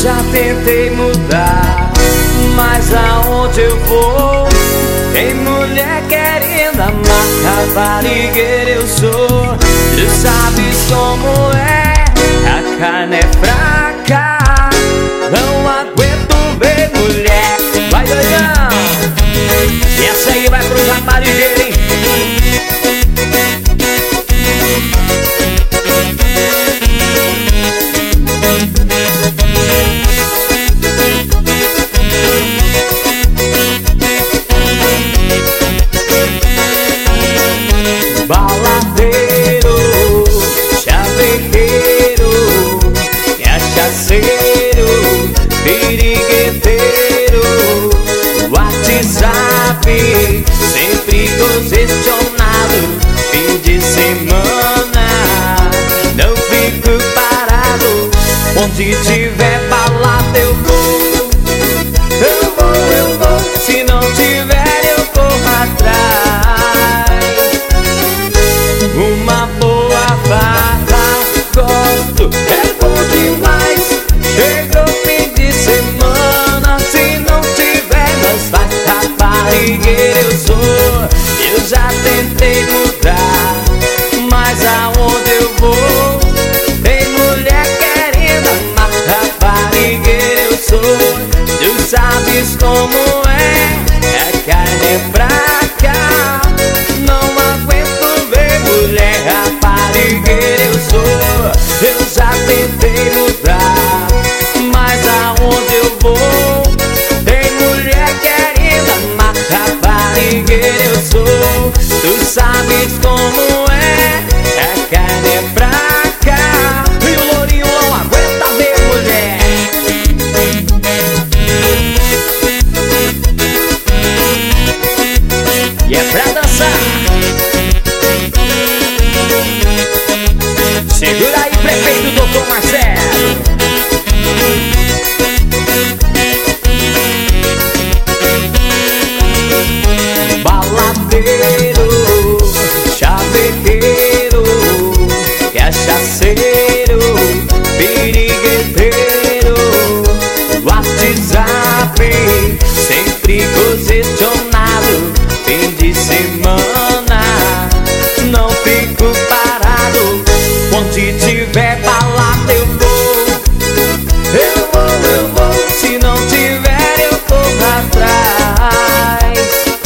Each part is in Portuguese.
já tentei mudar, mas aonde eu vou tem mulher querendo amar. Raparigueira eu sou, tu sabes como é, a carne é fraca, não aguento ver mulher. Vai doidão, e essa aí vai pros raparigueiros, hein? Baladeiro, chavequeiro, cachaceiro, pirigueteiro, WhatsApp, sempre congestionado, fim de semana, não fico parado, onde tiver balada eu vou, eu vou, se não tiver eu corro atrás. Uma boa farra, gosto, é bom demais. Chegou fim de semana, se não tiver nós vai. Raparigueira eu sou, eu já tentei mudar, mas aonde eu vou tem mulher querendo amar. Raparigueira eu sou, tu sabes como é, a carne é fraca, não aguento ver mulher. Raparigueira eu sou, eu já tentei mudar, mas aonde eu vou tem mulher querendo amar. Raparigueira eu sou, tu sabes como é, a carne é fraca e o lourinho não aguenta ver mulher. E é pra dançar. Segura aí, prefeito Dr. Marcelo. Baladeiro, chavequeiro, cachaceiro, pirigueteiro, WhatsApp, sempre congestionado, fim de semana, não fico parado, onde tiver balada eu vou, eu vou, se não tiver eu corro atrás.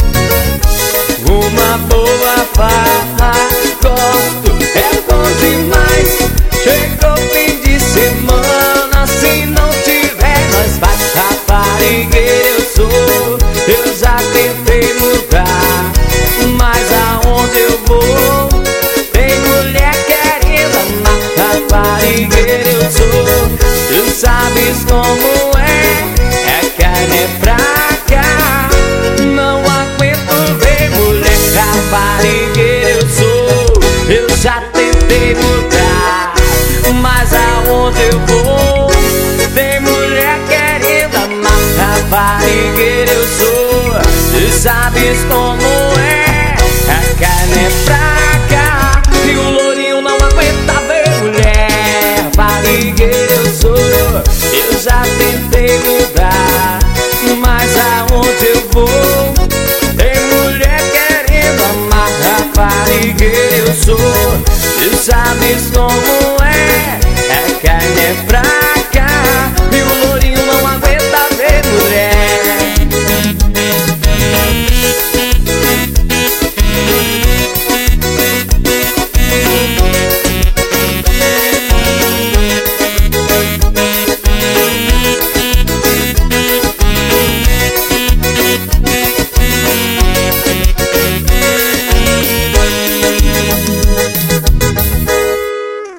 Uma boa farra, gosto, é bom demais. Chegou fim de semana, se não tiver nós vai. Raparigueira eu sou, eu já tentei mudar, mas aonde eu vou tem mulher querendo amar. Raparigueira eu sou, tu sabes como é, a carne é fraca, não aguento ver mulher. Raparigueira eu sou, eu já tentei mudar, mas aonde eu vou tem mulher querendo amar. Raparigueira eu sou, tu sabes como é, a carne é fraca e o lourinho não aguenta ver mulher. Raparigueira eu sou, eu já tentei mudar, mas aonde eu vou tem mulher querendo amar. Raparigueira eu sou, tu sabes como é, a carne é fraca.